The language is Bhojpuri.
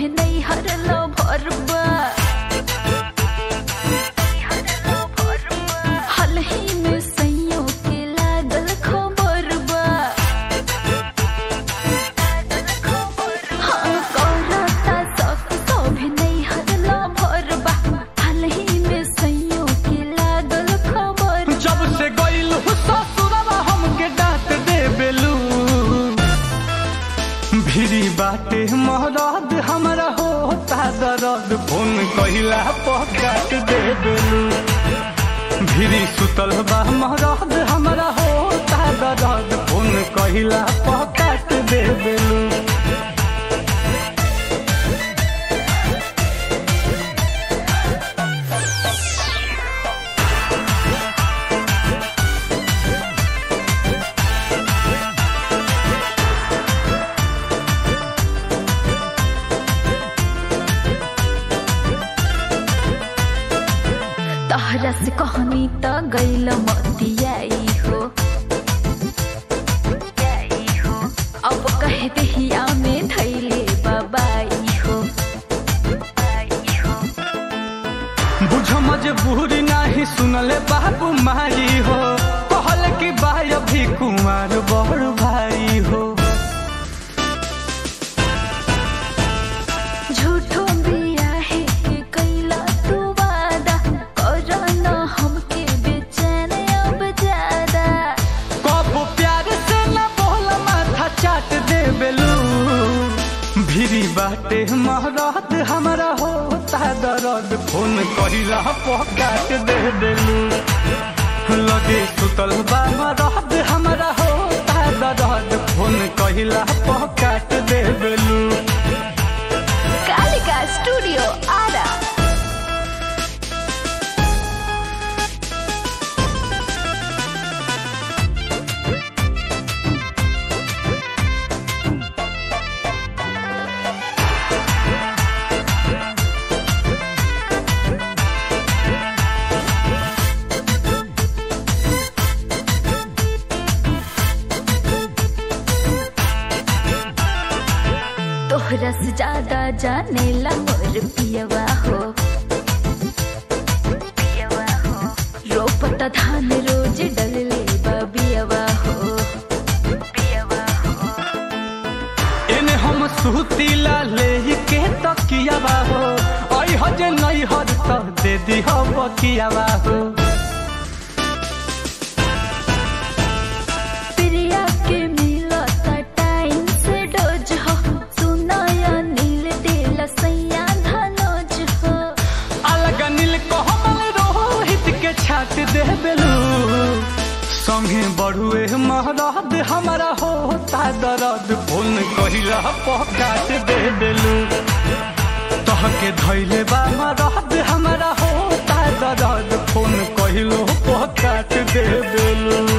नहीं हरलो भरबा हाल ही में सैयों के लागल खबरबा हाँ करता सब तो भी नहीं हरलो भरबा हाल ही में सैयों के लागल खबर जब से गइल ससुरवा हमके डांट दे बेलू भिरी बाटे महराद हमारा होता दर्द फोन कहिला पकाट दे बेलू भिरी सुतल बा महराद हमारा होता दर्द फोन कहिला पकाट दे बेलू तहरा से कहनी त गैल मतियाई हो अब कह दहिया में धैले बाबाई हो बुझ मजबूरी नाही सुनले बाबू माई हो कहल की बाय भी कुमार बड़ भाई हो झूठो बिया है के कैला तू वादा करना हमके बेचैन अब ज्यादा कब प्यार से न बोल माथा चाट दे बेलू भिरी बाटे महराद हमारा होता दर्द फोन कहिला पकाट दे बेलू लगे सुतल बा महराद हमारा होता दर्द फोन कहिला पकाट दे बेलू कालिका स्टूडियो आरा तोहरा से ज्यादा जाने ला मोर पियवा हो रोपता धान रोज डलले बबियवा हो एने हम सुतीला ले के तकियावा हो आई हजे नहीं हर त दे दी हो बकियावा हो प्रिया के मिला टाइम से डोज हो सुनाया नील दिल सैया धनोज हो अलग नील कोमल रोहित के छाट दे बेलू संगे बढ़ुए महराद हमारा होता दर्द फोन कहिला पकाट दे बेलू तहके धैले बा महराद हमारा होता दर्द फोन कहिलो पकाट दे बेलू।